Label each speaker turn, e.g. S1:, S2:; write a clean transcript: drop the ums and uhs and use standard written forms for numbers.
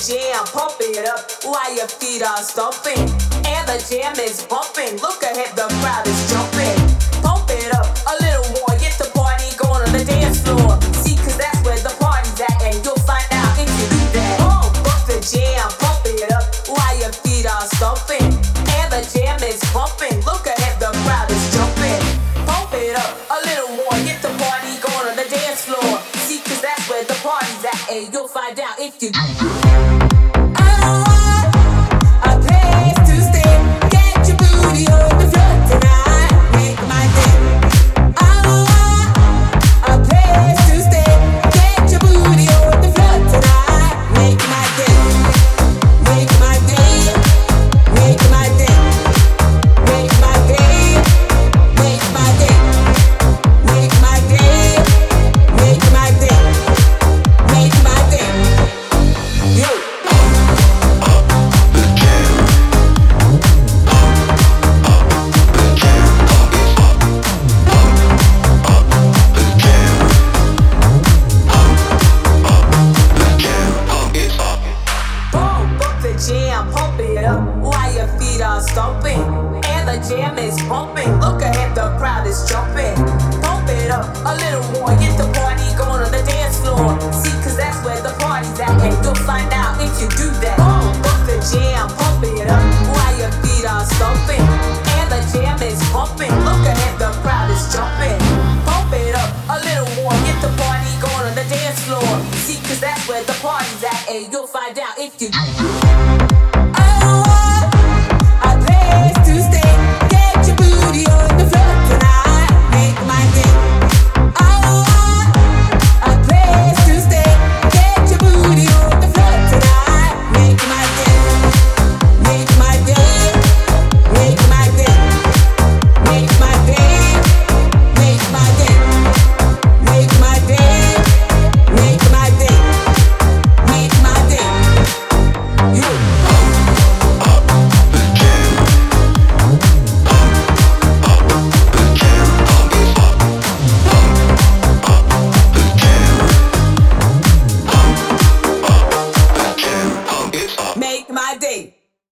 S1: jam, pump it up while your feet are stomping. And the jam is bumping. Look ahead, the crowd is jumping. Pump it up a little more, get the party going on the dance floor. See, cause that's where the party's at, and you'll find out if you do that. Bump the jam, pump it up while your feet are stomping. And the jam is bumping. Look ahead, the crowd is jumping. Pump it up a little more, get the party going on the dance floor. See, cause that's where the party's at, and you'll find out if you do that. Jam, pump it up while your feet are stomping. And the jam is pumping. Look ahead, the crowd is jumping. Pump it up a little more, get the party going on the dance floor. See, cause that's where the party's at, and you'll find out if you do that. Pump the jam, pump it up while your feet are stomping. And the jam is pumping. Look ahead, the crowd is jumping. Pump it up a little more, get the party going on the dance floor. See, cause that's where the party's at, and you'll find out if you do that.